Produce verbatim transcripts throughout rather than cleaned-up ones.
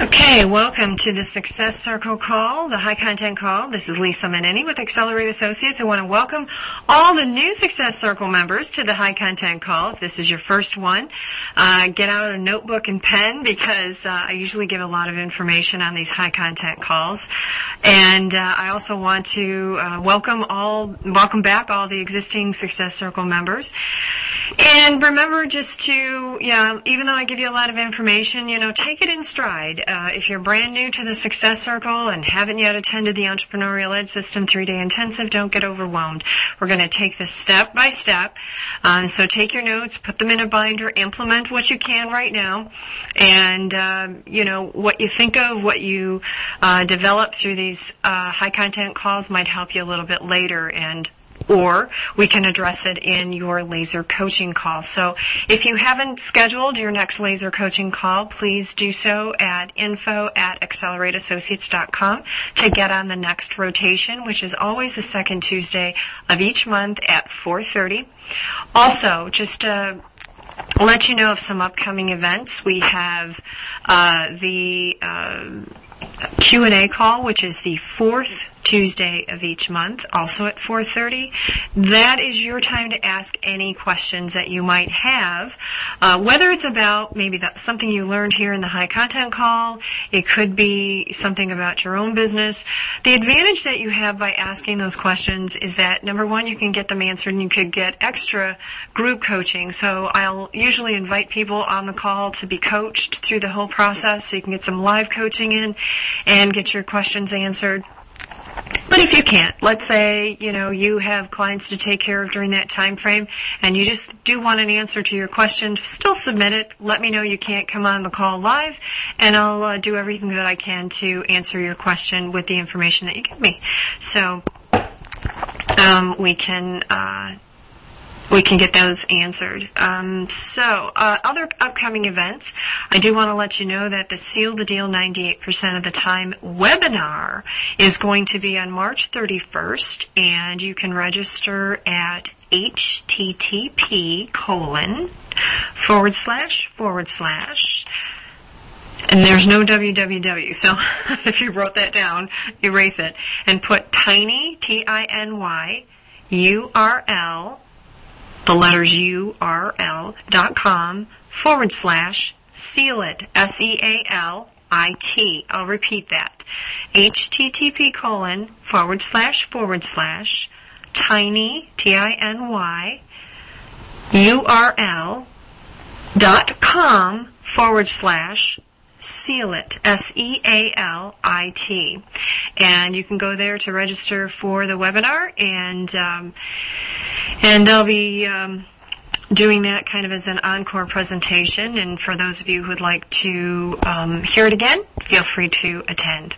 Okay, welcome to the Success Circle call, the high content call. This is Lisa Maneni with Accelerate Associates. I want to welcome all the new Success Circle members to the high content call. If this is your first one, uh, get out a notebook and pen because uh, I usually give a lot of information on these high content calls. And uh, I also want to uh, welcome all, welcome back all the existing Success Circle members. And remember just to, yeah, even though I give you a lot of information, you know, take it in stride. Uh, if you're brand new to the Success Circle and haven't yet attended the Entrepreneurial Edge System three-day intensive, don't get overwhelmed. We're going to take this step by step. Um, so take your notes, put them in a binder, implement what you can right now, and uh, you know what you think of, what you uh, develop through these uh, high content calls might help you a little bit later, and or we can address it in your laser coaching call. So if you haven't scheduled your next laser coaching call, please do so at info at accelerate associates dot com to get on the next rotation, which is always the second Tuesday of each month at four thirty. Also, just to let you know of some upcoming events, we have uh, the uh, Q and A call, which is the fourth Tuesday of each month, also at four thirty. That is your time to ask any questions that you might have, uh, whether it's about maybe that, something you learned here in the high content call. It could be something about your own business. The advantage that you have by asking those questions is that, number one, you can get them answered and you could get extra group coaching. So I'll usually invite people on the call to be coached through the whole process so you can get some live coaching in and get your questions answered. But if you can't, let's say, you know, you have clients to take care of during that time frame and you just do want an answer to your question, still submit it. Let me know you can't come on the call live, and I'll uh, do everything that I can to answer your question with the information that you give me. So um, we can... Uh, we can get those answered. Um, so, uh, other upcoming events, I do want to let you know that the Seal the Deal ninety-eight percent of the Time webinar is going to be on March thirty-first, and you can register at http colon forward slash forward slash and there's no www, so if you wrote that down, erase it, and put tiny, T I N Y, U R L, the letters U R L dot com forward slash seal it, S E A L I T. I'll repeat that. http colon forward slash forward slash tiny, T I N Y, U R L dot com forward slash seal it, S E A L I T. And you can go there to register for the webinar, and um, and I'll be um, doing that kind of as an encore presentation. And for those of you who would like to um, hear it again, feel free to attend.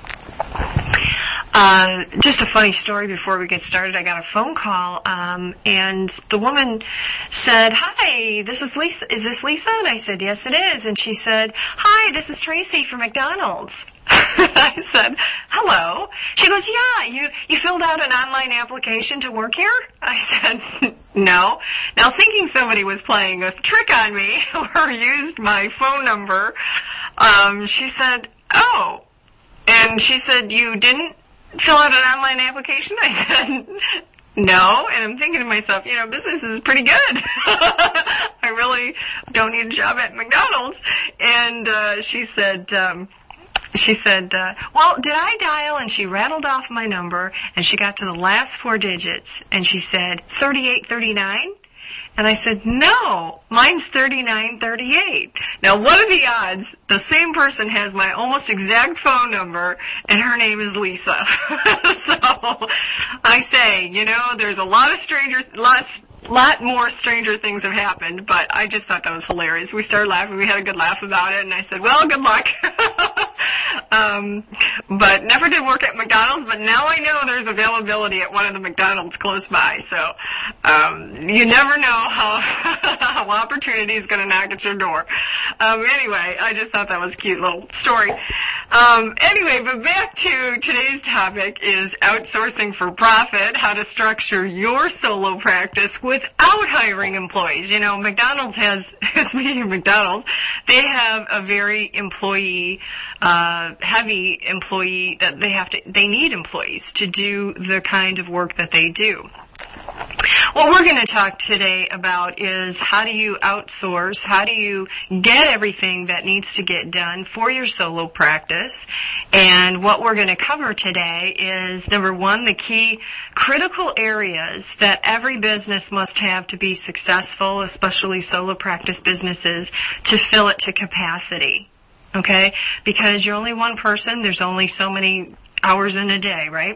Uh, just a funny story before we get started. I got a phone call, um, and the woman said, "Hi, this is Lisa. Is this Lisa?" And I said, "Yes, it is." And she said, "Hi, this is Tracy from McDonald's." I said, "Hello." She goes, "Yeah, you, you filled out an online application to work here?" I said, "No." Now, thinking somebody was playing a trick on me or used my phone number, um, she said, "Oh." And she said, "You didn't fill out an online application?" I said, "No." And I'm thinking to myself, you know, business is pretty good. I really don't need a job at McDonald's. And uh, she said, um, she said, uh, "Well, did I dial?" And she rattled off my number, and she got to the last four digits, and she said, thirty-eight thirty-nine? And I said, "No, mine's thirty-nine thirty-eight. Now, what are the odds the same person has my almost exact phone number, and her name is Lisa?" So I say, you know, there's a lot of stranger, lots, lot more stranger things have happened, but I just thought that was hilarious. We started laughing. We had a good laugh about it, and I said, "Well, good luck." um, but never did work at McDonald's, but now I know there's availability at one of the McDonald's close by. So um, you never know how, how opportunity is going to knock at your door. Um, anyway, I just thought that was a cute little story. Um, anyway, but back to today's topic is outsourcing for profit, how to structure your solo practice without hiring employees. You know, McDonald's has, speaking of McDonald's, they have a very employee, uh, heavy employee that they have to, they need employees to do the kind of work that they do. What we're going to talk today about is how do you outsource, how do you get everything that needs to get done for your solo practice. And what we're going to cover today is, number one, the key critical areas that every business must have to be successful, especially solo practice businesses, to fill it to capacity. Okay? Because you're only one person, there's only so many hours in a day, right?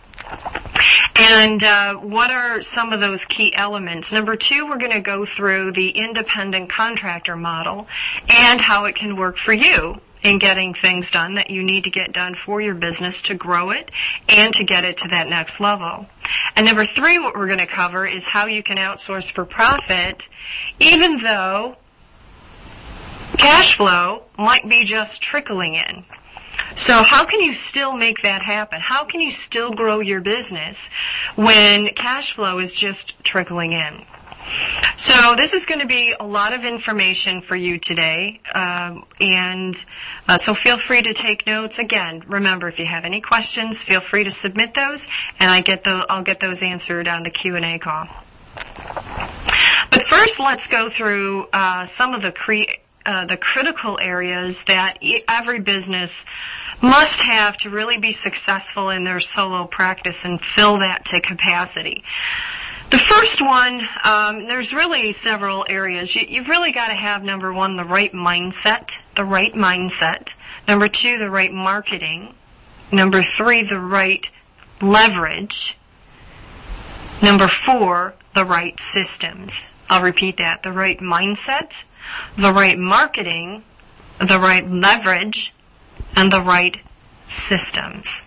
And uh, what are some of those key elements? Number two, we're going to go through the independent contractor model and how it can work for you in getting things done that you need to get done for your business to grow it and to get it to that next level. And number three, what we're going to cover is how you can outsource for profit, even though cash flow might be just trickling in. So how can you still make that happen? How can you still grow your business when cash flow is just trickling in? So this is going to be a lot of information for you today, um, and uh, so feel free to take notes. Again, remember, if you have any questions, feel free to submit those, and I get the, I'll get those answered on the Q and A call. But first, let's go through uh, some of the cre- uh, the critical areas that every business must have to really be successful in their solo practice and fill that to capacity. The first one, um, there's really several areas. You, you've really got to have, number one, the right mindset, the right mindset. Number two, the right marketing. Number three, the right leverage. Number four, the right systems. I'll repeat that. The right mindset, the right marketing, the right leverage, and the right systems.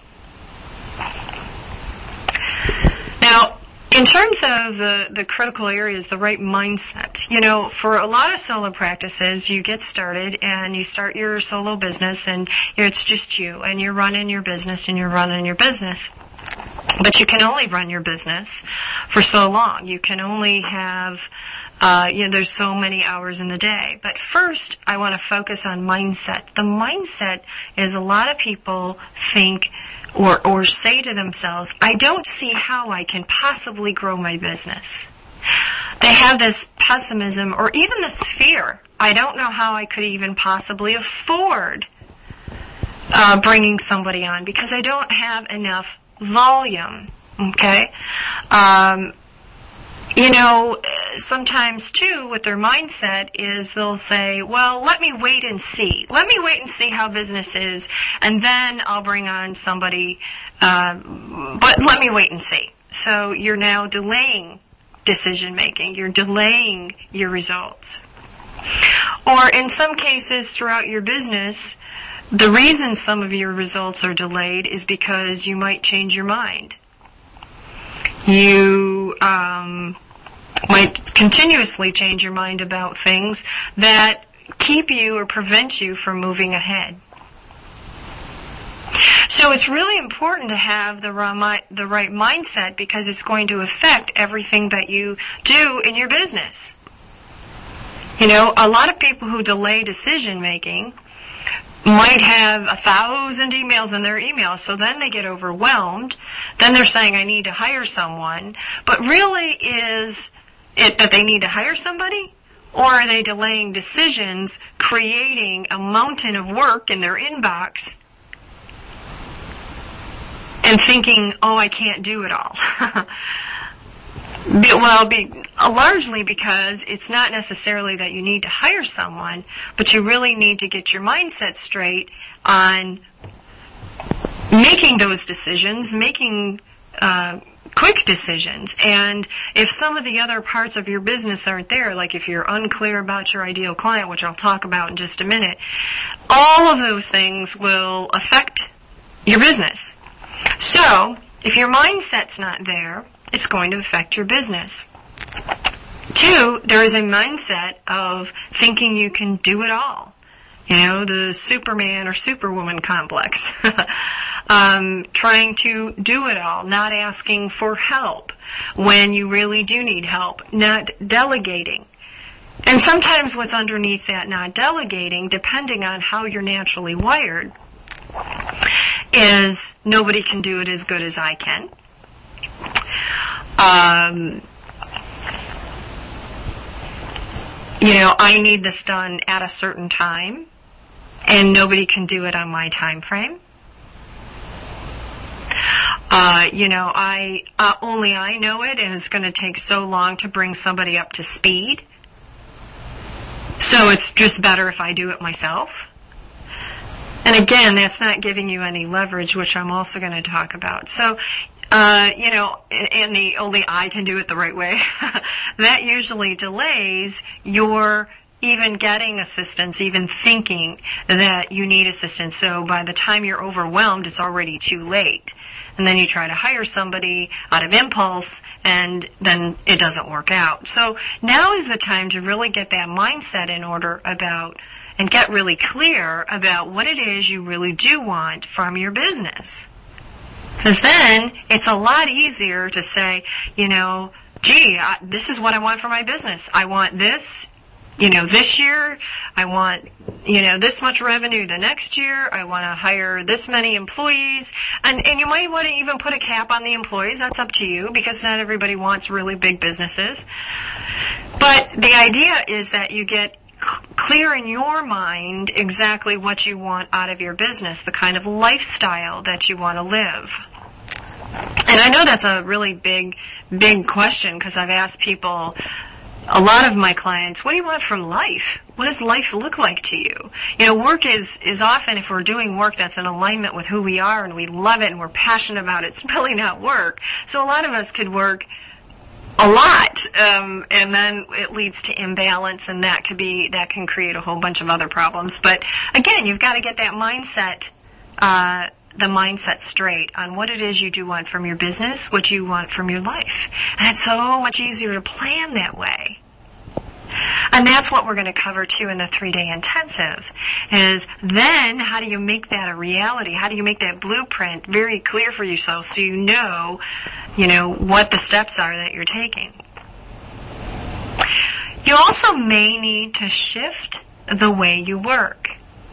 Now, in terms of the, the critical areas, the right mindset, you know, for a lot of solo practices, you get started and you start your solo business and it's just you and you're running your business and you're running your business. But you can only run your business for so long. You can only have, uh, you know, there's so many hours in the day. But first, I want to focus on mindset. The mindset is a lot of people think or, or say to themselves, I don't see how I can possibly grow my business. They have this pessimism or even this fear. I don't know how I could even possibly afford uh, bringing somebody on because I don't have enough volume, okay? Um, you know, sometimes, too, with their mindset is they'll say, well, let me wait and see. Let me wait and see how business is, and then I'll bring on somebody, uh, but let me wait and see. So you're now delaying decision-making. You're delaying your results. Or in some cases throughout your business, the reason some of your results are delayed is because you might change your mind. You um, might continuously change your mind about things that keep you or prevent you from moving ahead. So it's really important to have the right, the right mindset because it's going to affect everything that you do in your business. You know, a lot of people who delay decision making might have a thousand emails in their email, so then they get overwhelmed. Then they're saying, I need to hire someone. But really, is it that they need to hire somebody? Or are they delaying decisions, creating a mountain of work in their inbox, and thinking, oh, I can't do it all? Well, be, largely because it's not necessarily that you need to hire someone, but you really need to get your mindset straight on making those decisions, making uh, quick decisions. And if some of the other parts of your business aren't there, like if you're unclear about your ideal client, which I'll talk about in just a minute, all of those things will affect your business. So, if your mindset's not there, it's going to affect your business. Two, there is a mindset of thinking you can do it all. You know, the Superman or Superwoman complex. um, trying to do it all, not asking for help when you really do need help, not delegating. And sometimes what's underneath that not delegating, depending on how you're naturally wired, is nobody can do it as good as I can. Um, you know, I need this done at a certain time, and nobody can do it on my time frame. Uh, you know, I uh, only I know it, and it's going to take so long to bring somebody up to speed. So it's just better if I do it myself. And again, that's not giving you any leverage, which I'm also going to talk about. So, uh, you know, and the only I can do it the right way, that usually delays your even getting assistance, even thinking that you need assistance. So by the time you're overwhelmed, it's already too late. And then you try to hire somebody out of impulse, and then it doesn't work out. So now is the time to really get that mindset in order about, and get really clear about what it is you really do want from your business. Because then it's a lot easier to say, you know, gee, I, this is what I want for my business. I want this. You know, this year, I want, you know, this much revenue the next year. I want to hire this many employees. And, and you might want to even put a cap on the employees. That's up to you, because not everybody wants really big businesses. But the idea is that you get clear in your mind exactly what you want out of your business, the kind of lifestyle that you want to live. And I know that's a really big, big question, because I've asked people, a lot of my clients, what do you want from life? What does life look like to you? You know, work is, is often, if we're doing work that's in alignment with who we are and we love it and we're passionate about it, it's really not work. So a lot of us could work a lot, um, and then it leads to imbalance, and that could be, that can create a whole bunch of other problems. But again, you've got to get that mindset, uh, the mindset straight on what it is you do want from your business, what you want from your life. And it's so much easier to plan that way. And that's what we're going to cover too in the three-day intensive, is then how do you make that a reality? How do you make that blueprint very clear for yourself so you know, you know, what the steps are that you're taking? You also may need to shift the way you work.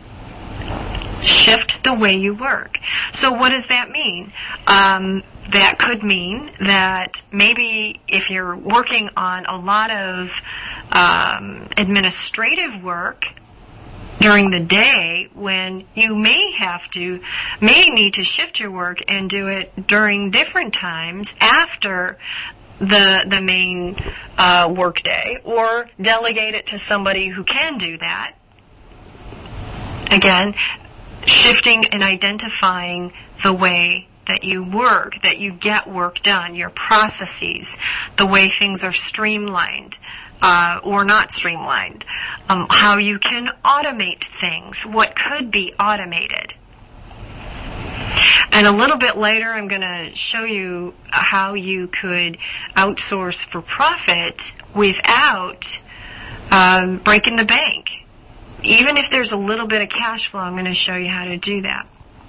Shift the way you work. So what does that mean? Um, that could mean that maybe if you're working on a lot of um, administrative work during the day, when you may have to, may need to shift your work and do it during different times after the the main uh, work day, or delegate it to somebody who can do that. Again, shifting and identifying the way that you work, that you get work done, your processes, the way things are streamlined uh, or not streamlined, um, how you can automate things, what could be automated. And a little bit later, I'm going to show you how you could outsource for profit without um, breaking the bank. Even if there's a little bit of cash flow, I'm going to show you how to do that.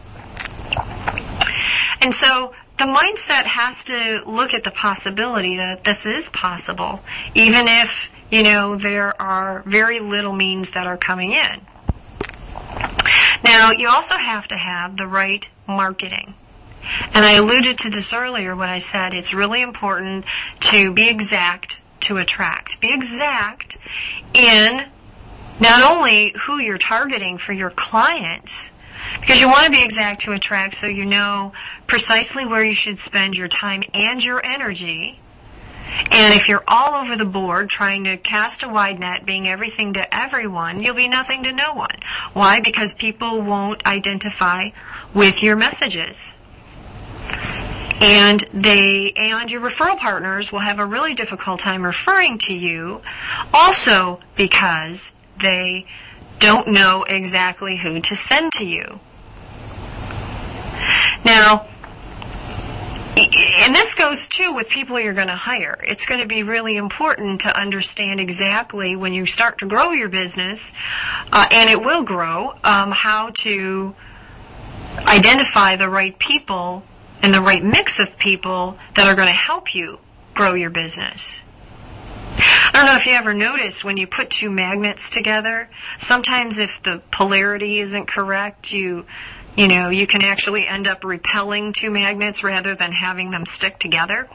And so the mindset has to look at the possibility that this is possible, even if, you know, there are very little means that are coming in. Now, you also have to have the right marketing. And I alluded to this earlier when I said it's really important to be exact to attract. Be exact in not only who you're targeting for your clients, because you want to be exact to attract so you know precisely where you should spend your time and your energy. And if you're all over the board trying to cast a wide net, being everything to everyone, you'll be nothing to no one. Why? Because people won't identify with your messages. And they, and your referral partners will have a really difficult time referring to you, also because they don't know exactly who to send to you. Now, and this goes too with people you're going to hire. It's going to be really important to understand exactly when you start to grow your business, uh, and it will grow, um, how to identify the right people and the right mix of people that are going to help you grow your business. I don't know if you ever notice when you put two magnets together, sometimes if the polarity isn't correct, you you know, you can actually end up repelling two magnets rather than having them stick together.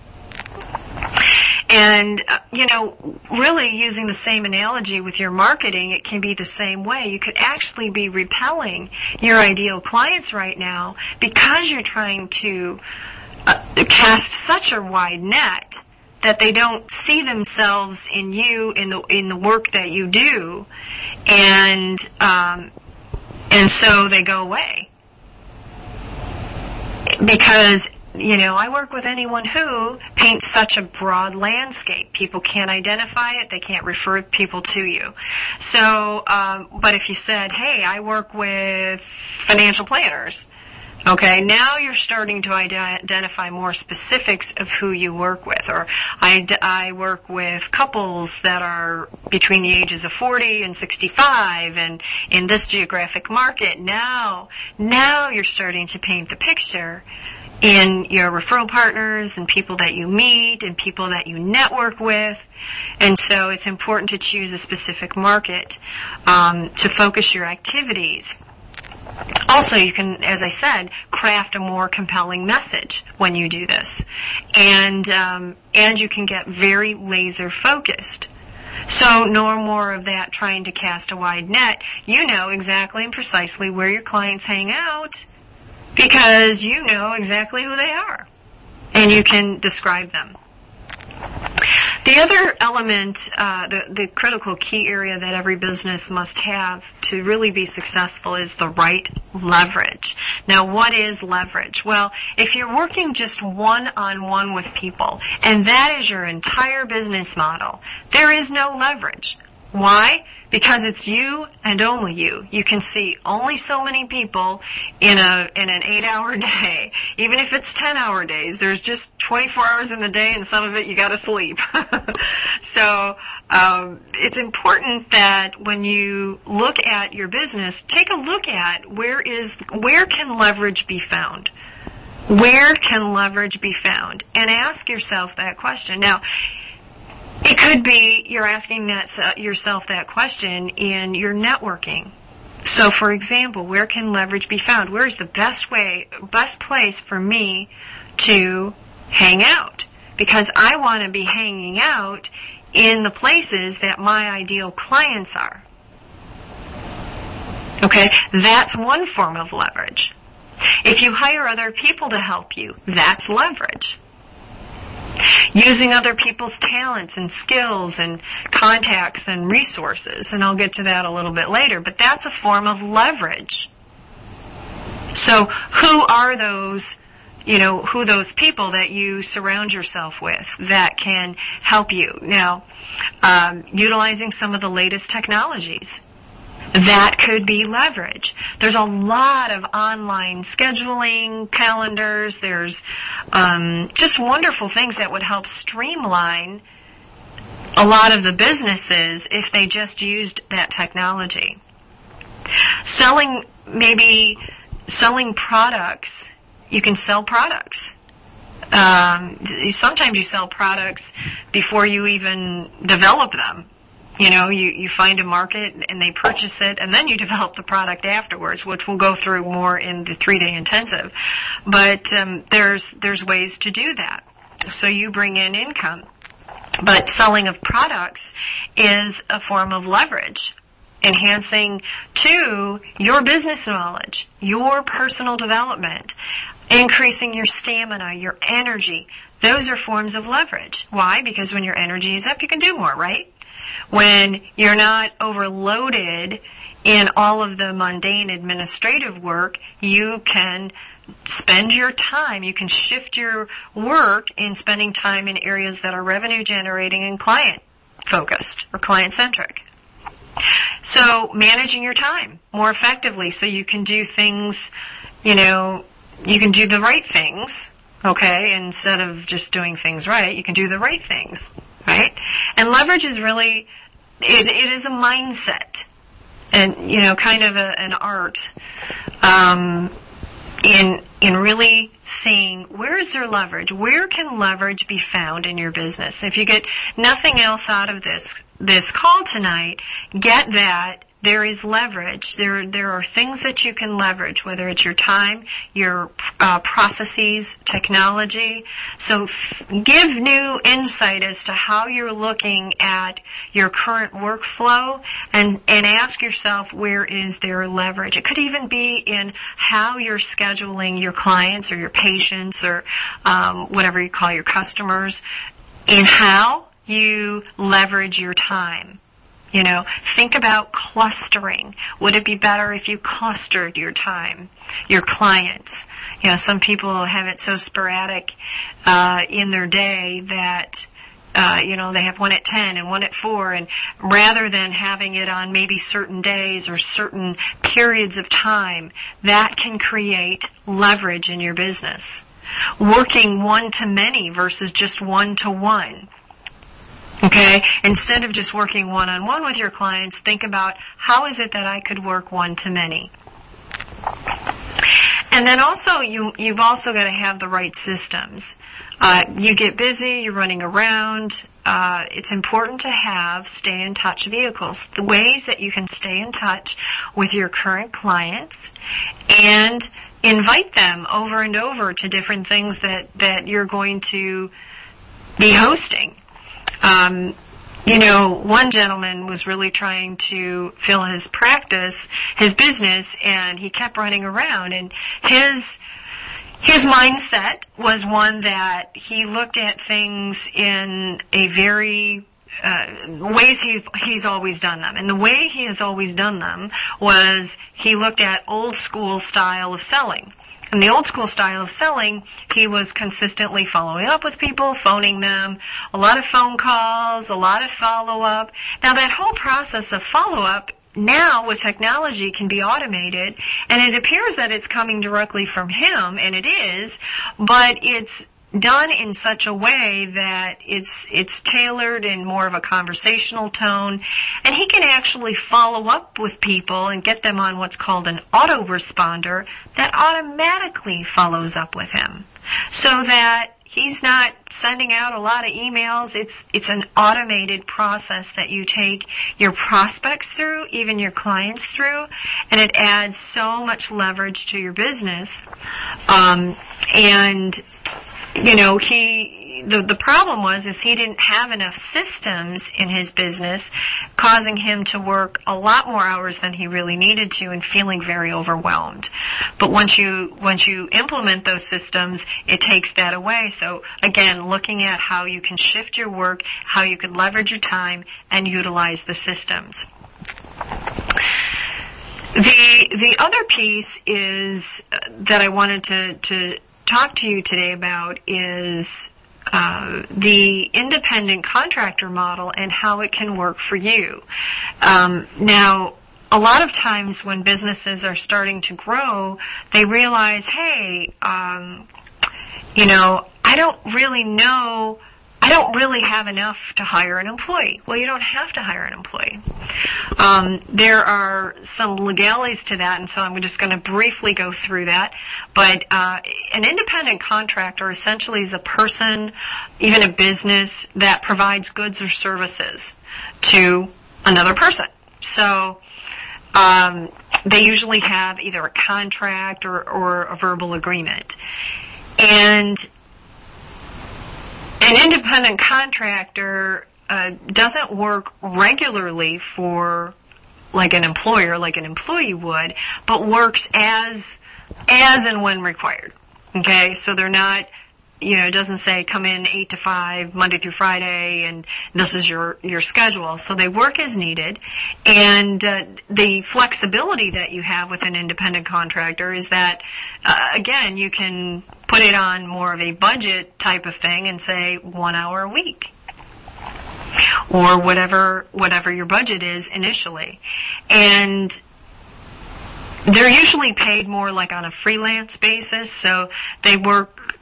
And, uh, you know, really using the same analogy with your marketing, it can be the same way. You could actually be repelling your ideal clients right now because you're trying to uh, cast such a wide net that they don't see themselves in you, in the in the work that you do, and um, and so they go away. Because, you know, I work with anyone who paints such a broad landscape. People can't identify it. They can't refer people to you. So, um, but if you said, hey, I work with financial planners, okay, now you're starting to identify more specifics of who you work with. Or I, I work with couples that are between the ages of forty and sixty-five and in this geographic market. Now, now you're starting to paint the picture in your referral partners and people that you meet and people that you network with. And so it's important to choose a specific market um, to focus your activities. Also, you can, as I said, craft a more compelling message when you do this. And um, and you can get very laser focused. So no more of that trying to cast a wide net. You know exactly and precisely where your clients hang out because you know exactly who they are. And you can describe them. The other element, uh, the, the critical key area that every business must have to really be successful is the right leverage. Now, what is leverage? Well, if you're working just one-on-one with people, and that is your entire business model, there is no leverage. Why? Because it's you and only you. You can see only so many people in a in an eight-hour day. Even if it's ten-hour days, there's just twenty-four hours in the day, and some of it you got to sleep. So um, it's important that when you look at your business, take a look at where is where can leverage be found. Where can leverage be found? And ask yourself that question. Now, it could be you're asking that yourself that question in your networking. So, for example, where can leverage be found? Where is the best way, best place for me to hang out? Because I want to be hanging out in the places that my ideal clients are. Okay, that's one form of leverage. If you hire other people to help you, that's leverage. Using other people's talents and skills and contacts and resources, and I'll get to that a little bit later, but that's a form of leverage. So who are those, you know, who those people that you surround yourself with that can help you? Now, um, utilizing some of the latest technologies. That could be leverage. There's a lot of online scheduling, calendars. There's um, just wonderful things that would help streamline a lot of the businesses if they just used that technology. Selling, maybe selling products. You can sell products. Um, sometimes you sell products before you even develop them. You know, you, you find a market and they purchase it, and then you develop the product afterwards, which we'll go through more in the three-day intensive. But um, there's there's ways to do that. So you bring in income. But selling of products is a form of leverage, enhancing to your business knowledge, your personal development, increasing your stamina, your energy. Those are forms of leverage. Why? Because when your energy is up, you can do more, right? When you're not overloaded in all of the mundane administrative work, you can spend your time, you can shift your work in spending time in areas that are revenue generating and client focused or client centric. So managing your time more effectively so you can do things, you know, you can do the right things okay? Instead of just doing things right, you can do the right things, right? And leverage is really, it, it is a mindset and, you know, kind of a, an art um, in in really seeing where is there leverage? Where can leverage be found in your business? If you get nothing else out of this this call tonight, get that there is leverage. There there are things that you can leverage, whether it's your time, your uh, processes, technology. So f- give new insight as to how you're looking at your current workflow and, and ask yourself, where is there leverage? It could even be in how you're scheduling your clients or your patients or um, whatever you call your customers, in how you leverage your time. You know, think about clustering. Would it be better if you clustered your time, your clients? You know, some people have it so sporadic uh, in their day that, uh, you know, they have one at ten and one at four, and rather than having it on maybe certain days or certain periods of time, that can create leverage in your business. Working one to many versus just one to one. Okay, instead of just working one-on-one with your clients, think about how is it that I could work one-to-many. And then also, you, you've also got to have the right systems. Uh, you get busy, you're running around. Uh, it's important to have stay-in-touch vehicles, the ways that you can stay in touch with your current clients and invite them over and over to different things that, that you're going to be hosting. Um, you know, one gentleman was really trying to fill his practice, his business, and he kept running around. And his his mindset was one that he looked at things in a very uh, ways he he's always done them. And the way he has always done them was he looked at old school style of selling. In the old school style of selling, he was consistently following up with people, phoning them, a lot of phone calls, a lot of follow-up. Now, that whole process of follow-up now with technology can be automated, and it appears that it's coming directly from him, and it is, but it's done in such a way that it's it's tailored in more of a conversational tone, and he can actually follow up with people and get them on what's called an autoresponder that automatically follows up with him, so that he's not sending out a lot of emails. It's it's an automated process that you take your prospects through, even your clients through, and it adds so much leverage to your business. Um, and You know, he, the, the problem was is he didn't have enough systems in his business, causing him to work a lot more hours than he really needed to and feeling very overwhelmed. But once you, once you implement those systems, it takes that away. So again, looking at how you can shift your work, how you can leverage your time and utilize the systems. The, the other piece is, uh, that I wanted to, to, talk to you today about is uh, the independent contractor model and how it can work for you. Um, now, a lot of times when businesses are starting to grow, they realize, hey, um, you know, I don't really know, I don't really have enough to hire an employee. Well, you don't have to hire an employee. Um, there are some legalities to that, and so I'm just going to briefly go through that. But uh, an independent contractor essentially is a person, even a business, that provides goods or services to another person. So um, they usually have either a contract or, or a verbal agreement. And an independent contractor uh, doesn't work regularly for like an employer, like an employee would, but works as as and when required. Okay, so they're not, you know, it doesn't say come in eight to five, Monday through Friday, and this is your your schedule. So they work as needed, and uh, the flexibility that you have with an independent contractor is that, uh, again, you can put it on more of a budget type of thing and say one hour a week, or whatever whatever your budget is initially. And they're usually paid more like on a freelance basis, so they work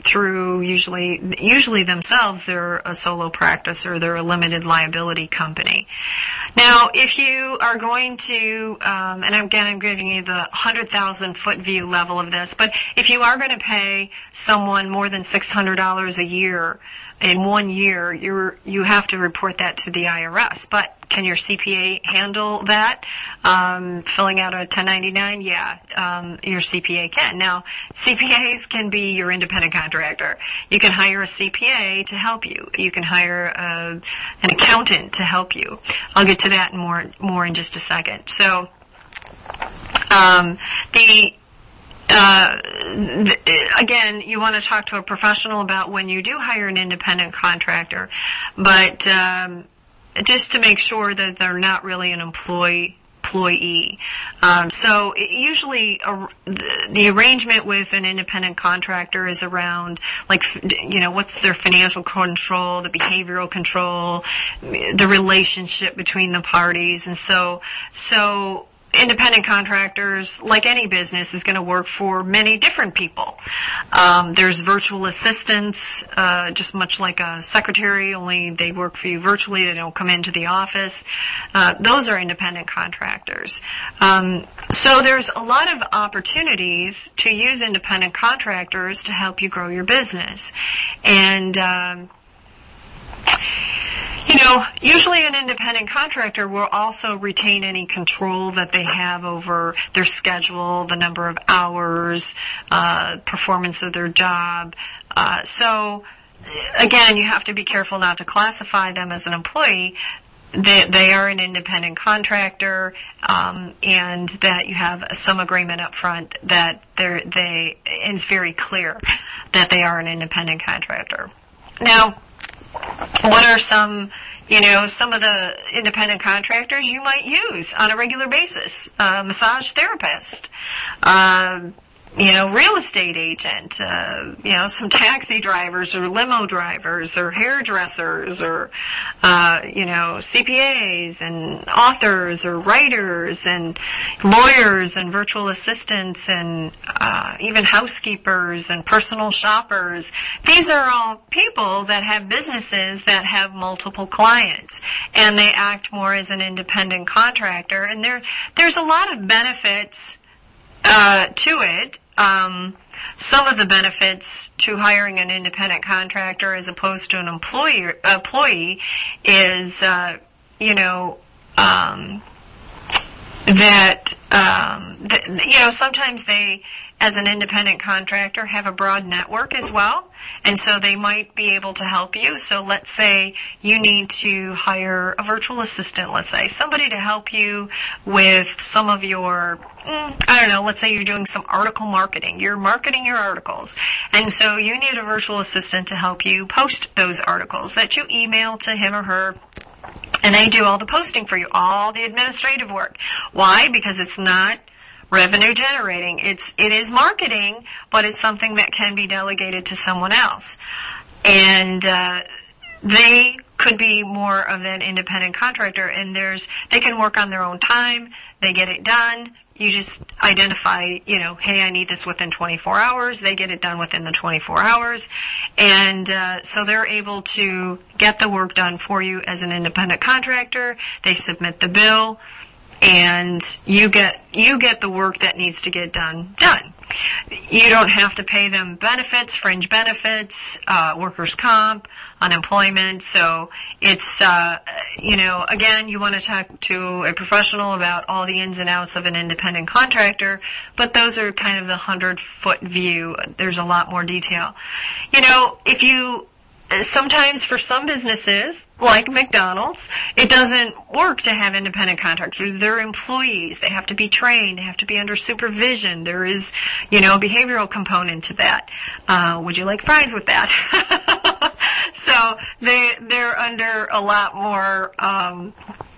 through usually usually themselves, they're a solo practice or they're a limited liability company. Now, if you are going to, um, and again, I'm giving you the one hundred thousand foot view level of this, but if you are going to pay someone more than six hundred dollars a year in one year, you're, you have to report that to the I R S. But can your C P A handle that? Um, filling out a ten ninety-nine? Yeah, um, your C P A can. Now, C P As can be your independent contractor. You can hire a C P A to help you. You can hire a, an accountant to help you. I'll get to that in more, more in just a second. So, um, the Uh, th- again, you want to talk to a professional about when you do hire an independent contractor, but um, just to make sure that they're not really an employee. employee. Um, so it usually uh, the, the arrangement with an independent contractor is around, like, you know, what's their financial control, the behavioral control, the relationship between the parties, and so so. Independent contractors, like any business, is going to work for many different people. Um, there's virtual assistants, uh, just much like a secretary, only they work for you virtually. They don't come into the office. Uh, those are independent contractors. Um, so there's a lot of opportunities to use independent contractors to help you grow your business. And um, You know, usually an independent contractor will also retain any control that they have over their schedule, the number of hours, uh, performance of their job. Uh, so, again, you have to be careful not to classify them as an employee. They, they are an independent contractor, um, and that you have some agreement up front that they're, they, it's very clear that they are an independent contractor. Now, what are some, you know, some of the independent contractors you might use on a regular basis? Uh, massage therapist, um, you know, real estate agent, uh, you know, some taxi drivers or limo drivers or hairdressers or, uh, you know, C P As and authors or writers and lawyers and virtual assistants and uh, even housekeepers and personal shoppers. These are all people that have businesses that have multiple clients, and they act more as an independent contractor. And there, there's a lot of benefits uh, to it. Um, some of the benefits to hiring an independent contractor as opposed to an employee, employee is, uh, you know, um, that, um, th- you know, sometimes they, as an independent contractor, have a broad network as well, and so they might be able to help you. So let's say you need to hire a virtual assistant, let's say, somebody to help you with some of your, mm, I don't know, let's say you're doing some article marketing. You're marketing your articles, and so you need a virtual assistant to help you post those articles that you email to him or her. And they do all the posting for you, all the administrative work. Why? Because it's not revenue generating. It's, it is marketing, but it's something that can be delegated to someone else. And, uh, they could be more of an independent contractor, and there's, they can work on their own time. They get it done. You just identify, you know, hey, I need this within twenty-four hours. They get it done within the twenty-four hours. And uh, so they're able to get the work done for you as an independent contractor. They submit the bill, and you get you get the work that needs to get done done. You don't have to pay them benefits, fringe benefits, uh, workers' comp, unemployment. So it's, uh, you know, again, you want to talk to a professional about all the ins and outs of an independent contractor, but those are kind of the hundred-foot view. There's a lot more detail. You know, if you, sometimes for some businesses, like McDonald's, it doesn't work to have independent contractors. They're employees. They have to be trained. They have to be under supervision. There is, you know, a behavioral component to that. Uh, would you like fries with that? So they, they're under a lot more, um,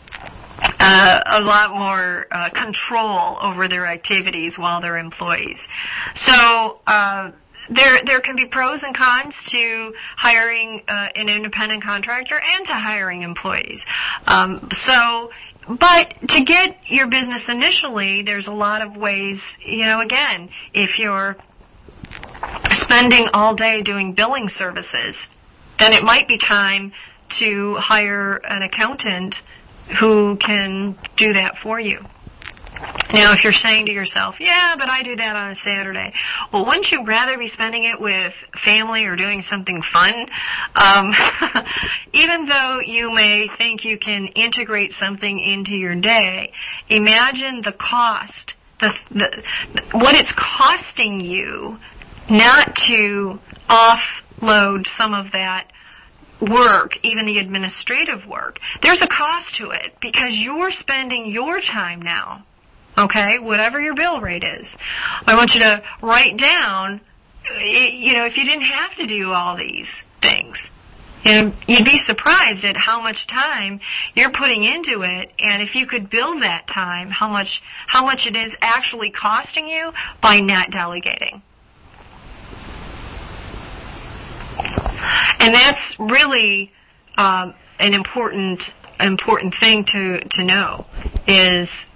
uh, a lot more, uh, control over their activities while they're employees. So, uh, There, there can be pros and cons to hiring uh, an independent contractor and to hiring employees. Um, so, but to get your business initially, there's a lot of ways. You know, again, if you're spending all day doing billing services, then it might be time to hire an accountant who can do that for you. Now, if you're saying to yourself, yeah, but I do that on a Saturday, well, wouldn't you rather be spending it with family or doing something fun? Um, even though you may think you can integrate something into your day, imagine the cost, the, the, what it's costing you not to offload some of that work, even the administrative work. There's a cost to it because you're spending your time now. Okay, whatever your bill rate is. I want you to write down, you know, if you didn't have to do all these things. And you'd be surprised at how much time you're putting into it, and if you could bill that time, how much how much it is actually costing you by not delegating. And that's really um, an important important thing to to know is.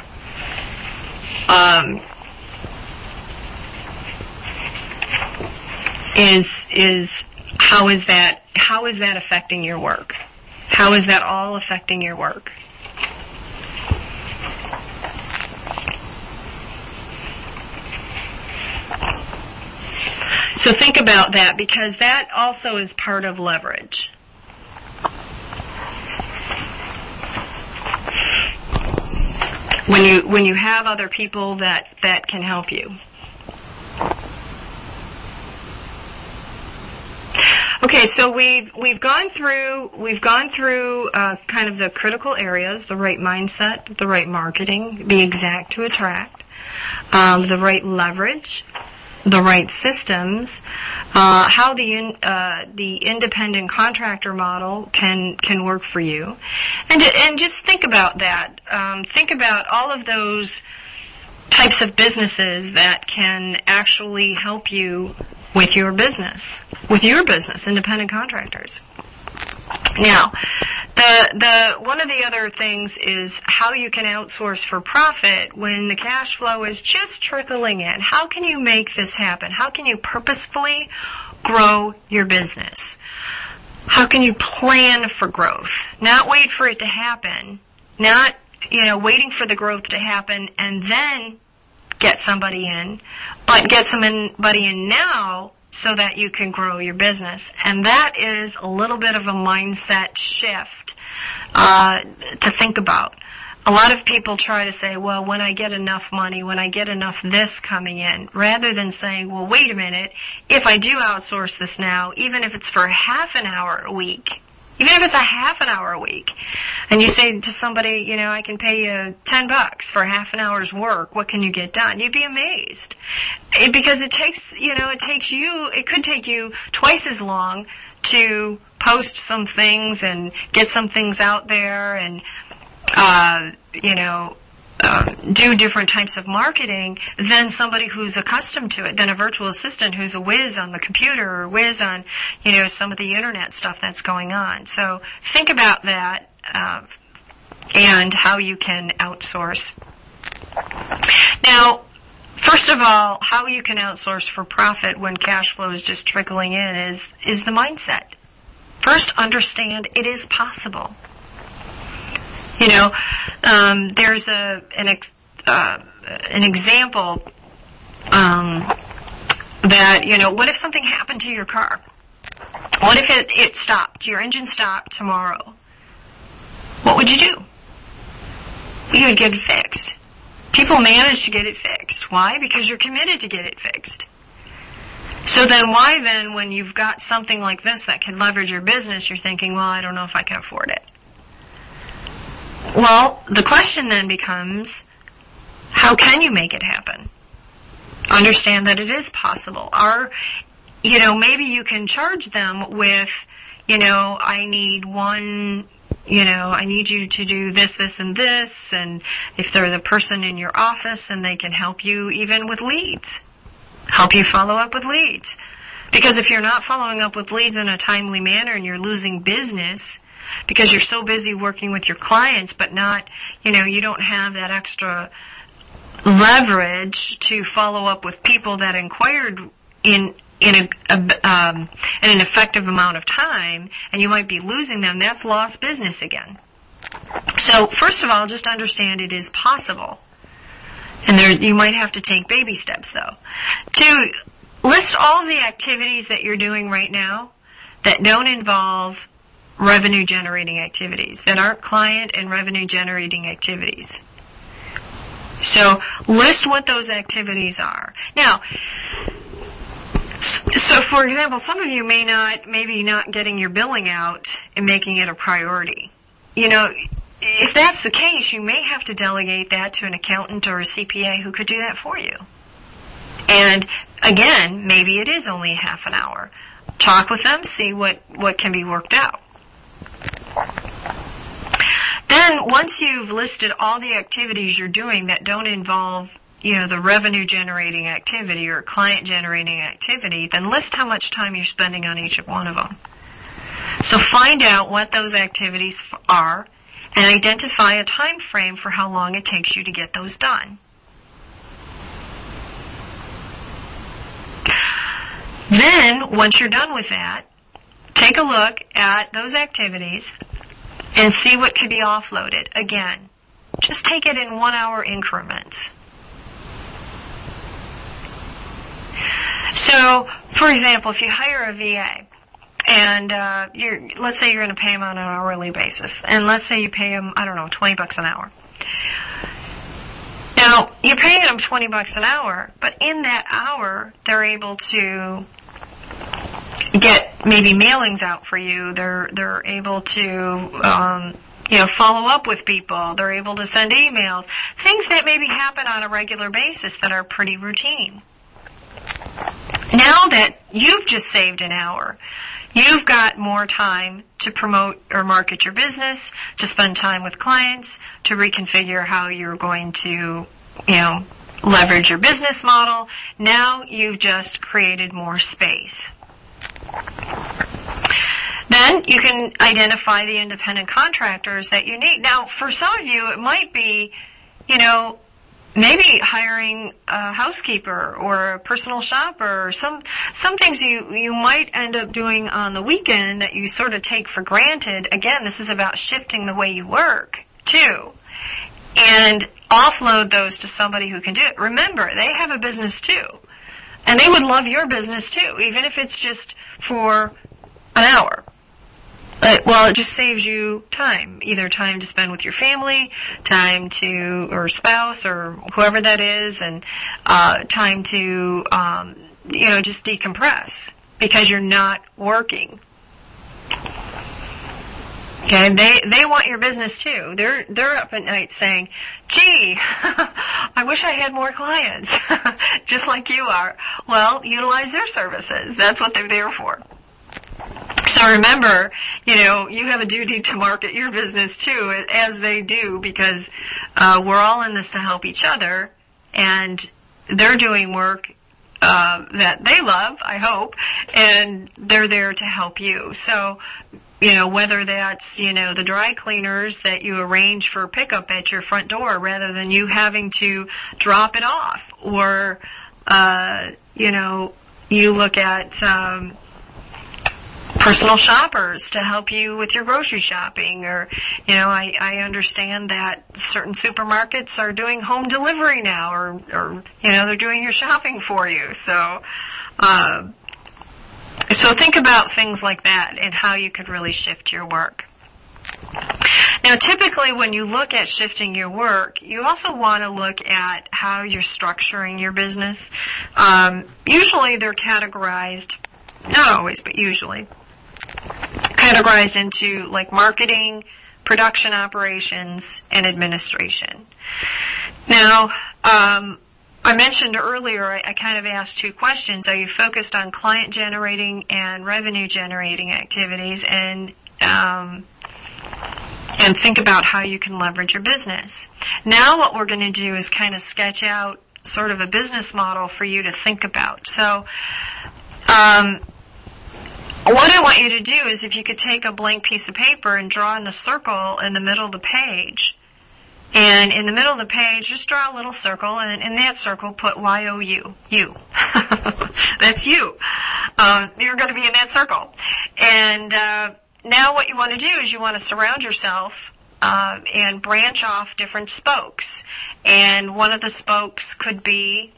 Um, is is how is that how is that affecting your work? How is that all affecting your work? So think about that, because that also is part of leverage. When you when you have other people that, that can help you. Okay, so we've we've gone through we've gone through uh, kind of the critical areas: the right mindset, the right marketing, the exact to attract, um, the right leverage, the right systems, uh, how the in, uh, the independent contractor model can can work for you, and and just think about that. Um, think about all of those types of businesses that can actually help you with your business, with your business, independent contractors. Now, the the one of the other things is how you can outsource for profit when the cash flow is just trickling in. How can you make this happen? How can you purposefully grow your business? How can you plan for growth? Not wait for it to happen. Not, you know, waiting for the growth to happen and then get somebody in, but get somebody in now so that you can grow your business. And that is a little bit of a mindset shift uh, to think about. A lot of people try to say, well, when I get enough money, when I get enough this coming in, rather than saying, well, wait a minute, if I do outsource this now, even if it's for half an hour a week, even if it's a half an hour a week, and you say to somebody, you know, I can pay you ten bucks for half an hour's work, what can you get done? You'd be amazed. It, because it takes, you know, it takes you, it could take you twice as long to post some things and get some things out there and, uh, you know, Uh, do different types of marketing than somebody who's accustomed to it, than a virtual assistant who's a whiz on the computer or whiz on, you know, some of the internet stuff that's going on. So think about that uh, and how you can outsource. Now, first of all, how you can outsource for profit when cash flow is just trickling in is, is the mindset. First, understand it is possible. You know, um, there's a an ex, uh, an example um, that, you know, what if something happened to your car? What if it, it stopped, your engine stopped tomorrow? What would you do? You would get it fixed. People manage to get it fixed. Why? Because you're committed to get it fixed. So then why then, when you've got something like this that can leverage your business, you're thinking, well, I don't know if I can afford it. Well, the question then becomes, how can you make it happen? Understand that it is possible. Or, you know, maybe you can charge them with, you know, I need one, you know, I need you to do this, this, and this, and if they're the person in your office, and they can help you even with leads. Help you follow up with leads. Because if you're not following up with leads in a timely manner and you're losing business, because you're so busy working with your clients, but not, you know, you don't have that extra leverage to follow up with people that inquired in in a, a um, in an effective amount of time, and you might be losing them, that's lost business again. So first of all, just understand it is possible. And there, you might have to take baby steps, though. Two, list all of the activities that you're doing right now that don't involve revenue-generating activities, that aren't client and revenue-generating activities. So list what those activities are. Now, so for example, some of you may not, maybe not getting your billing out and making it a priority. You know, if that's the case, you may have to delegate that to an accountant or a C P A who could do that for you. And again, maybe it is only half an hour. Talk with them, see what, what can be worked out. Then, once you've listed all the activities you're doing that don't involve, you know, the revenue-generating activity or client-generating activity, then list how much time you're spending on each one of them. So find out what those activities are and identify a time frame for how long it takes you to get those done. Then, once you're done with that, take a look at those activities and see what could be offloaded. Again, just take it in one-hour increments. So, for example, if you hire a V A, and uh, you're, let's say you're going to pay them on an hourly basis, and let's say you pay them, I don't know, twenty bucks an hour. Now, you're paying them twenty bucks an hour, but in that hour, they're able to get maybe mailings out for you. They're they're able to um, you know follow up with people. They're able to send emails. Things that maybe happen on a regular basis that are pretty routine. Now that you've just saved an hour, you've got more time to promote or market your business, to spend time with clients, to reconfigure how you're going to, you know, leverage your business model. Now you've just created more space. Then you can identify the independent contractors that you need. Now, for some of you, it might be, you know, maybe hiring a housekeeper or a personal shopper or some some things you, you might end up doing on the weekend that you sort of take for granted. Again, this is about shifting the way you work, too. And offload those to somebody who can do it. Remember, they have a business, too. And they would love your business, too, even if it's just for an hour. But, well, it just saves you time, either time to spend with your family, time to, or spouse, or whoever that is, and uh, time to, um, you know, just decompress because you're not working. Okay, they they want your business too. They're they're up at night saying, "Gee, I wish I had more clients," just like you are. Well, utilize their services. That's what they're there for. So remember, you know, you have a duty to market your business too, as they do, because uh, we're all in this to help each other, and they're doing work uh, that they love, I hope, and they're there to help you. So, you know, whether that's, you know, the dry cleaners that you arrange for pickup at your front door rather than you having to drop it off, or, uh, you know, you look at um, personal shoppers to help you with your grocery shopping, or, you know, I, I understand that certain supermarkets are doing home delivery now, or, or you know, they're doing your shopping for you. So, uh, so think about things like that and how you could really shift your work. Now, typically when you look at shifting your work, you also want to look at how you're structuring your business. Um, usually they're categorized, not always, but usually, categorized into like marketing, production operations, and administration. Now, um, I mentioned earlier, I, I kind of asked two questions. Are you focused on client-generating and revenue-generating activities, and um, and think about how you can leverage your business? Now what we're going to do is kind of sketch out sort of a business model for you to think about. So um, what I want you to do is, if you could take a blank piece of paper and draw in the circle in the middle of the page. And in the middle of the page, just draw a little circle, and in that circle, put Y O U, you. That's you. Um, you're going to be in that circle. And uh, now what you want to do is you want to surround yourself uh, and branch off different spokes. And one of the spokes could be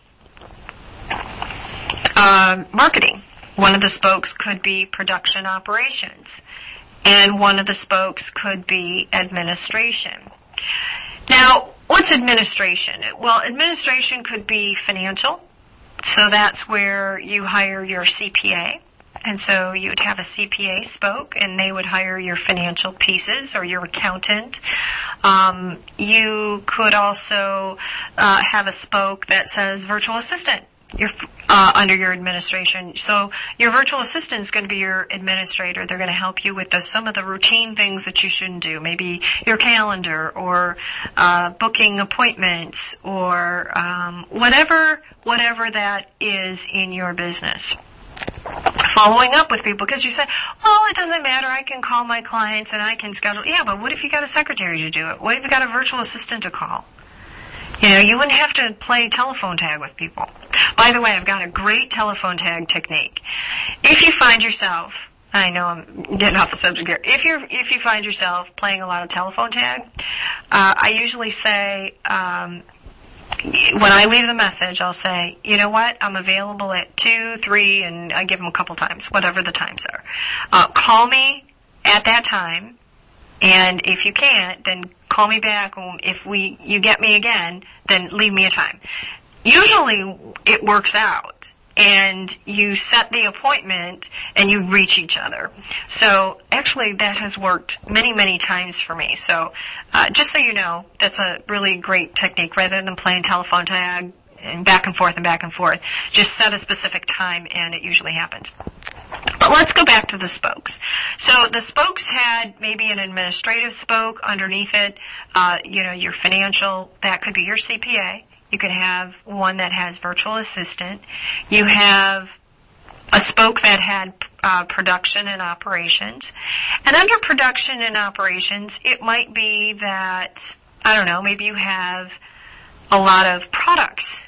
uh, marketing. One of the spokes could be production operations. And one of the spokes could be administration. Now, what's administration? Well, administration could be financial. So that's where you hire your C P A. And so you'd have a C P A spoke, and they would hire your financial pieces or your accountant. Um, you could also uh, have a spoke that says virtual assistant. Your, uh, under your administration. So your virtual assistant is going to be your administrator. They're going to help you with the, some of the routine things that you shouldn't do. Maybe your calendar or uh, booking appointments or um, whatever whatever that is in your business. Following up with people, because you say, oh, it doesn't matter, I can call my clients and I can schedule. Yeah, but what if you got a secretary to do it? What if you got a virtual assistant to call? You know, you wouldn't have to play telephone tag with people. By the way, I've got a great telephone tag technique. If you find yourself, I know I'm getting off the subject here. If you're, if you find yourself playing a lot of telephone tag, uh, I usually say, um, when I leave the message, I'll say, you know what, I'm available at two, three, and I give them a couple times, whatever the times are. Uh, call me at that time. And if you can't, then call me back. If we you get me again, then leave me a time. Usually it works out, and you set the appointment and you reach each other. So actually that has worked many, many times for me. So uh, just so you know, that's a really great technique. Rather than playing telephone tag and back and forth and back and forth, just set a specific time and it usually happens. But let's go back to the spokes. So the spokes had maybe an administrative spoke underneath it, uh, you know, your financial, that could be your C P A. You could have one that has virtual assistant. You have a spoke that had uh, production and operations. And under production and operations, it might be that, I don't know, maybe you have a lot of products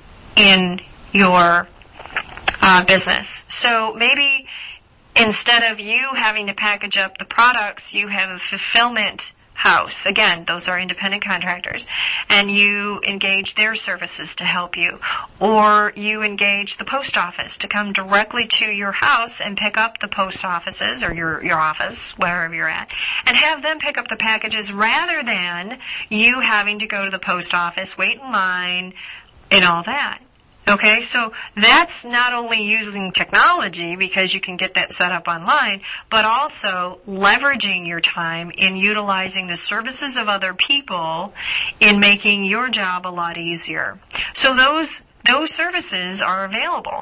in your Uh, business. So maybe instead of you having to package up the products, you have a fulfillment house. Again, those are independent contractors. And you engage their services to help you. Or you engage the post office to come directly to your house and pick up the post offices or your, your office, wherever you're at, and have them pick up the packages rather than you having to go to the post office, wait in line, and all that. Okay, so that's not only using technology because you can get that set up online, but also leveraging your time in utilizing the services of other people in making your job a lot easier. So those those services are available.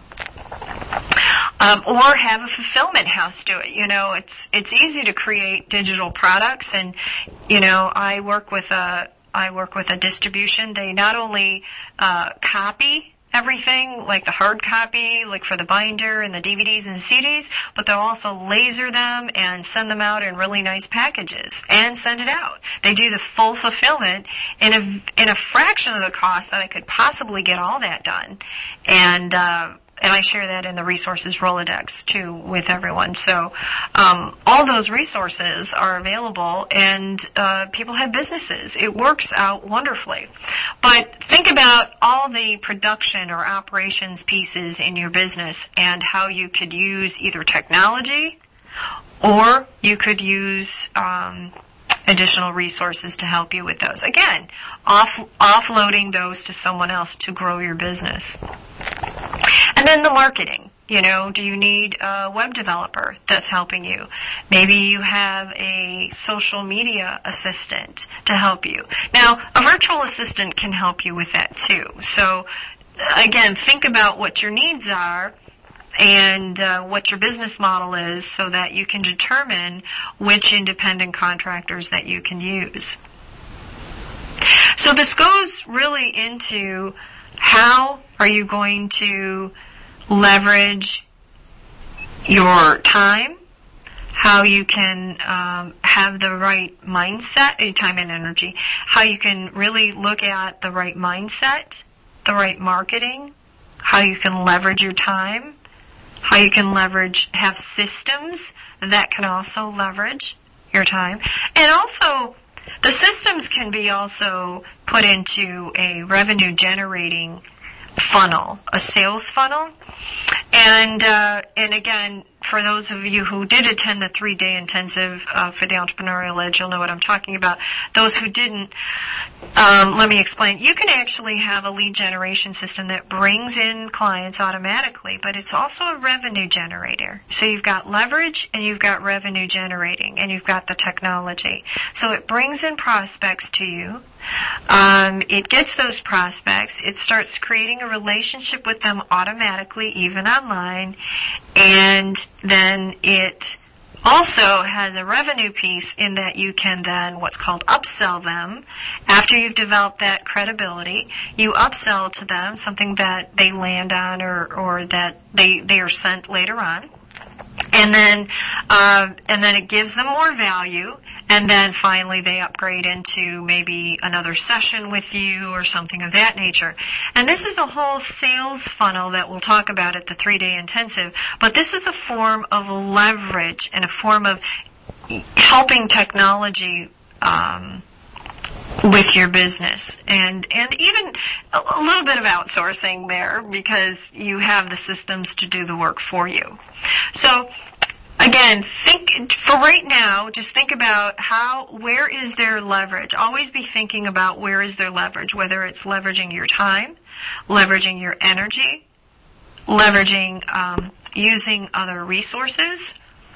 Um, or have a fulfillment house do it. You know, it's it's easy to create digital products, and you know, I work with a I work with a distribution. They not only uh, copy everything, like the hard copy, like for the binder and the D V Ds and C Ds, but they'll also laser them and send them out in really nice packages and send it out. They do the full fulfillment in a, in a fraction of the cost that I could possibly get all that done. And, uh, And I share that in the resources Rolodex, too, with everyone. So um, all those resources are available, and uh, people have businesses. It works out wonderfully. But think about all the production or operations pieces in your business and how you could use either technology or you could use um, additional resources to help you with those. Again, off, offloading those to someone else to grow your business. And then the marketing. You know, do you need a web developer that's helping you? Maybe you have a social media assistant to help you. Now, a virtual assistant can help you with that too. So, again, think about what your needs are and uh, what your business model is so that you can determine which independent contractors that you can use. So this goes really into how are you going to leverage your time, how you can um, have the right mindset, time and energy, how you can really look at the right mindset, the right marketing, how you can leverage your time, how you can leverage, have systems that can also leverage your time. And also, the systems can be also put into a revenue generating funnel, a sales funnel. And, uh, and again, for those of you who did attend the three-day intensive uh, for the Entrepreneurial Edge, you'll know what I'm talking about. Those who didn't, um, let me explain. You can actually have a lead generation system that brings in clients automatically, but it's also a revenue generator. So you've got leverage and you've got revenue generating and you've got the technology. So it brings in prospects to you. Um, it gets those prospects. It starts creating a relationship with them automatically, even online, and then it also has a revenue piece in that you can then what's called upsell them. After you've developed that credibility, you upsell to them something that they land on or, or that they, they are sent later on. And then, uh, and then it gives them more value, and then finally they upgrade into maybe another session with you or something of that nature. And this is a whole sales funnel that we'll talk about at the three-day intensive, but this is a form of leverage and a form of helping technology, um, with your business, and and even a little bit of outsourcing there because you have the systems to do the work for you. So again, think for right now, just think about how, where is their leverage? Always be thinking about where is their leverage, whether it's leveraging your time, leveraging your energy, leveraging um, using other resources,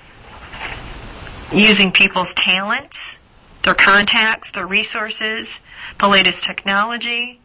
using people's talents, their contacts, their resources, the latest technology.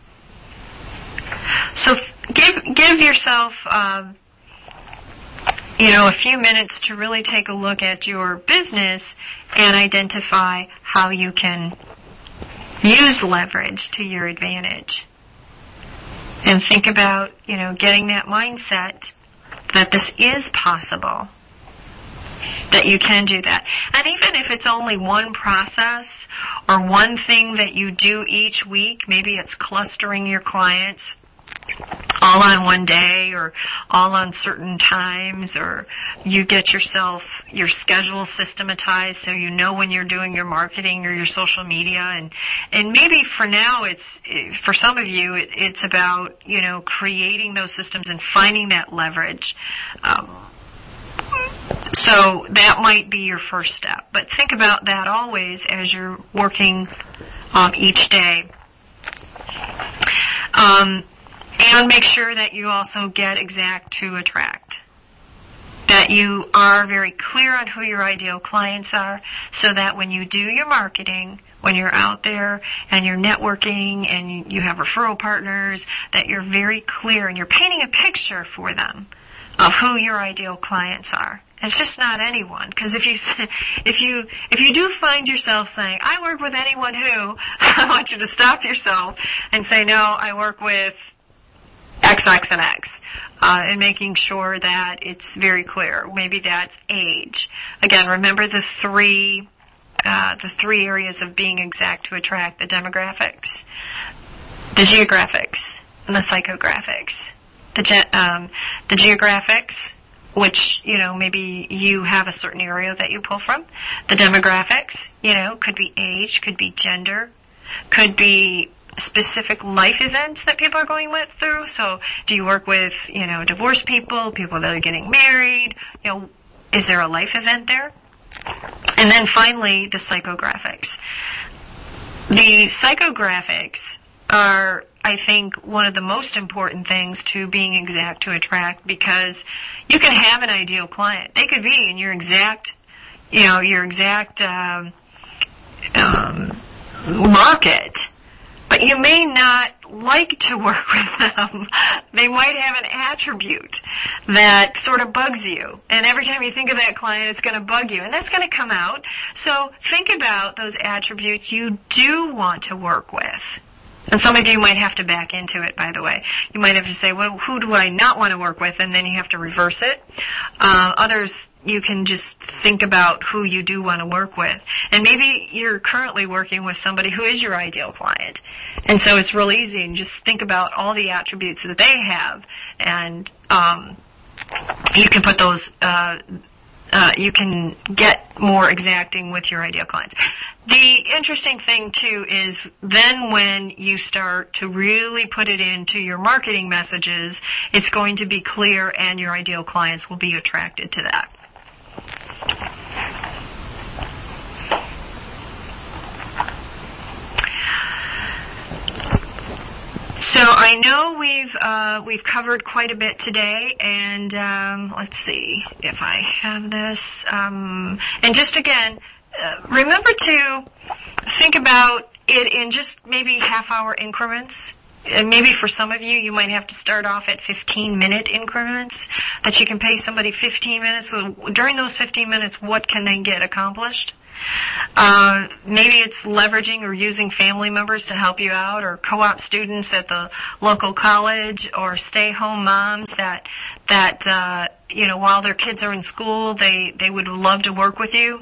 So give give yourself, um, you know, a few minutes to really take a look at your business and identify how you can use leverage to your advantage. And think about, you know, getting that mindset that this is possible, that you can do that. And even if it's only one process or one thing that you do each week, maybe it's clustering your clients all on one day or all on certain times, or you get yourself your schedule systematized so you know when you're doing your marketing or your social media. And and maybe for now it's, for some of you, it, it's about, you know, creating those systems and finding that leverage. Um, So that might be your first step. But think about that always as you're working um, each day. Um, and make sure that you also get exact to attract. That you are very clear on who your ideal clients are, so that when you do your marketing, when you're out there and you're networking and you have referral partners, that you're very clear and you're painting a picture for them of who your ideal clients are. It's just not anyone, because if you if you if you do find yourself saying, "I work with anyone who," I want you to stop yourself and say, "No, I work with X, X, and X," uh, and making sure that it's very clear. Maybe that's age. Again, remember the three uh, the three areas of being exact to attract: the demographics, the geographics, and the psychographics. The ge- um, the geographics, which, you know, maybe you have a certain area that you pull from. The demographics, you know, could be age, could be gender, could be specific life events that people are going with through. So do you work with, you know, divorced people, people that are getting married? You know, is there a life event there? And then finally, the psychographics. The psychographics are, I think, one of the most important things to being exact to attract, because you can have an ideal client. They could be in your exact, you know, your exact um, um, market, but you may not like to work with them. They might have an attribute that sort of bugs you, and every time you think of that client, it's going to bug you, and that's going to come out. So think about those attributes you do want to work with. And some of you might have to back into it, by the way. You might have to say, well, who do I not want to work with? And then you have to reverse it. Uh, others, you can just think about who you do want to work with. And maybe you're currently working with somebody who is your ideal client. And so it's real easy, and just think about all the attributes that they have. And um, you can put those... Uh, Uh, you can get more exacting with your ideal clients. The interesting thing, too, is then when you start to really put it into your marketing messages, it's going to be clear, and your ideal clients will be attracted to that. So I know we've uh, we've covered quite a bit today, and um, let's see if I have this. Um, and just again, uh, remember to think about it in just maybe half-hour increments. And maybe for some of you, you might have to start off at fifteen-minute increments, that you can pay somebody fifteen minutes. So during those fifteen minutes, what can they get accomplished? Uh, maybe it's leveraging or using family members to help you out, or co-op students at the local college, or stay-home moms that that uh, you know, while their kids are in school, they they would love to work with you.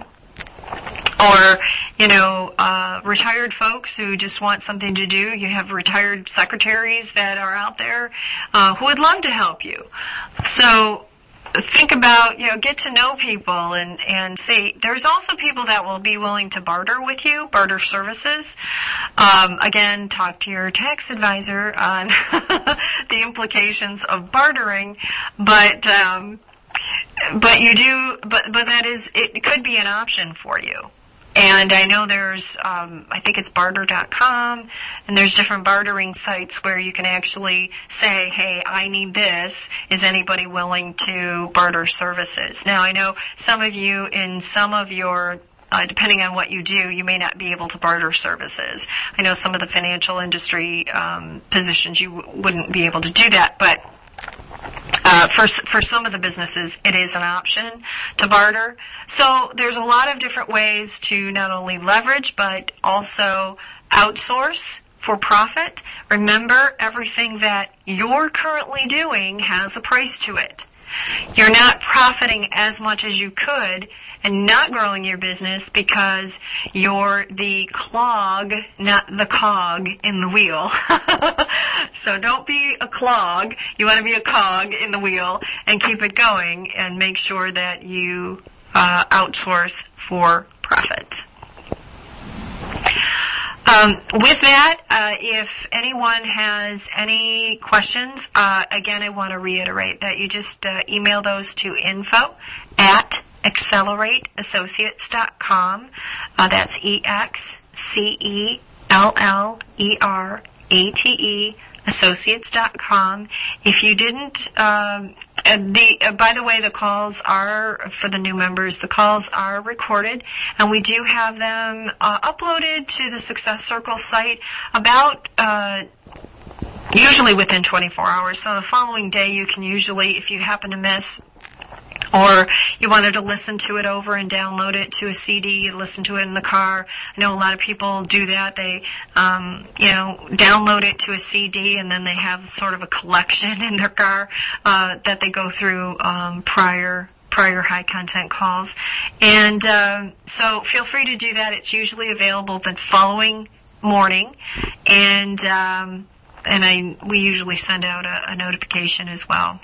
Or, you know, uh, retired folks who just want something to do. You have retired secretaries that are out there uh, who would love to help you. So think about, you know, get to know people, and, and say, there's also people that will be willing to barter with you, barter services. Um, again, talk to your tax advisor on the implications of bartering, but, um, but you do, but, but that is, it could be an option for you. And I know there's, um, I think it's barter dot com, and there's different bartering sites where you can actually say, hey, I need this. Is anybody willing to barter services? Now, I know some of you, in some of your, uh, depending on what you do, you may not be able to barter services. I know some of the financial industry um, positions, you w- wouldn't be able to do that, but Uh, for for some of the businesses, it is an option to barter. So there's a lot of different ways to not only leverage, but also outsource for profit. Remember, everything that you're currently doing has a price to it. You're not profiting as much as you could and not growing your business because you're the clog, not the cog in the wheel. So don't be a clog. You want to be a cog in the wheel and keep it going, and make sure that you uh, outsource for profit. Um, with that, uh, if anyone has any questions, uh, again, I want to reiterate that you just uh, email those to info at accelerate associates dot com. Uh, that's E X C E L L E R A T E, associates dot com. If you didn't, um, the uh, by the way, the calls are, for the new members, the calls are recorded, and we do have them uh, uploaded to the Success Circle site about uh, usually within twenty-four hours. So the following day, you can usually, if you happen to miss, or you wanted to listen to it over and download it to a C D, listen to it in the car. I know a lot of people do that. They, um, you know, download it to a C D, and then they have sort of a collection in their car uh, that they go through um, prior prior high content calls. And uh, so feel free to do that. It's usually available the following morning, and um, and I we usually send out a, a notification as well.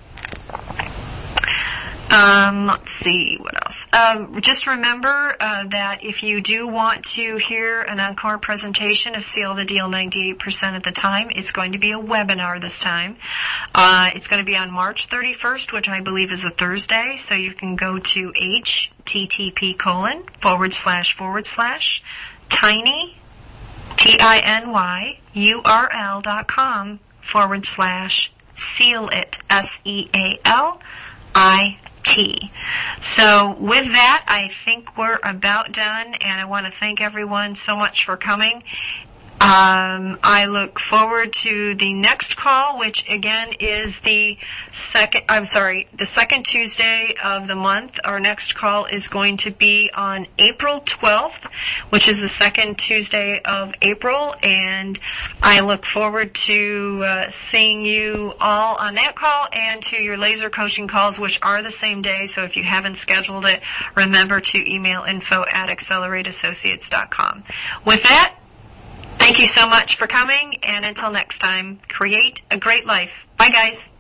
Um, let's see, what else? Um, just remember uh, that if you do want to hear an encore presentation of Seal the Deal ninety-eight percent of the time, it's going to be a webinar this time. Uh, it's going to be on March thirty-first, which I believe is a Thursday, so you can go to http colon forward slash forward slash tiny, T I N Y, U R L dot com forward slash seal it, S E A L I T. So with that, I think we're about done, and I want to thank everyone so much for coming. Um, I look forward to the next call, which again is the second, I'm sorry, the second Tuesday of the month. Our next call is going to be on April twelfth, which is the second Tuesday of April, and I look forward to uh, seeing you all on that call and to your laser coaching calls, which are the same day. So if you haven't scheduled it, remember to email info at accelerate associates dot com. With that, thank you so much for coming, and until next time, create a great life. Bye, guys.